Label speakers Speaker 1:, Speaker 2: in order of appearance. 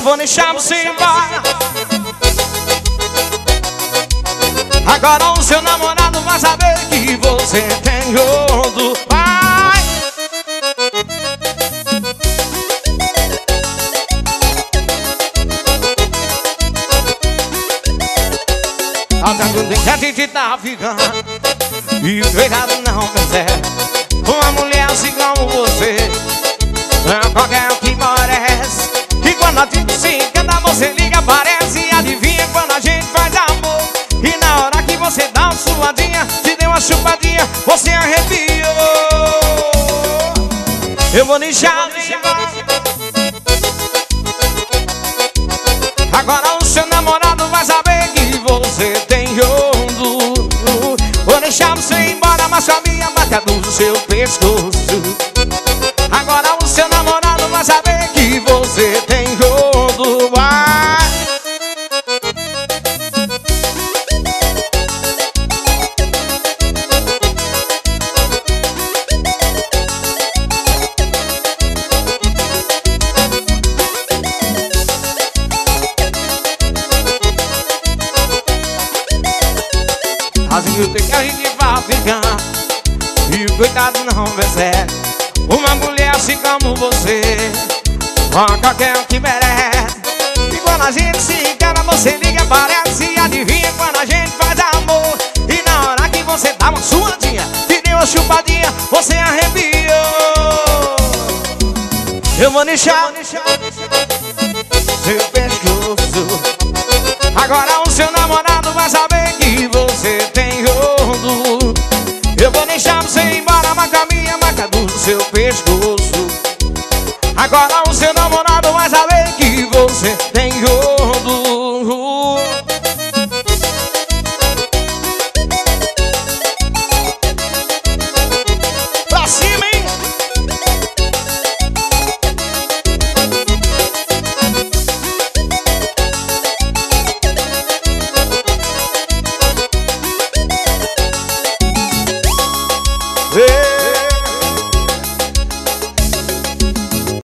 Speaker 1: vou deixar você ir embora. Agora o seu namorado vai saber que você tem outro. Vai. Até quando que a gente tá ficando e o cuidado não percebe. Uma mulher assim como você é qualquer um que parece. E quando a gente se encanta, você liga, aparece. E adivinha quando a gente faz amor. E na hora que você dá uma suadinha, te deu uma chupadinha, você arrepiou. Eu vou deixar você embora. Agora o seu namorado vai saber que você tem outro. Vou deixar você ir embora, mas a minha marca do seu pescoço. Agora o seu namorado vai saber que você tem outro. Vai. Assim que a gente vai ficar e o coitado não percebe. Uma mulher assim como você, ó, qualquer um que merece. E quando a gente se encana, você liga, aparece. E adivinha quando a gente faz amor. E na hora que você dá uma suadinha, te deu uma chupadinha, você arrepiou. Eu vou deixar seu pescoço. Agora o seu namorado vai saber que você tem outro. Eu vou deixar você ir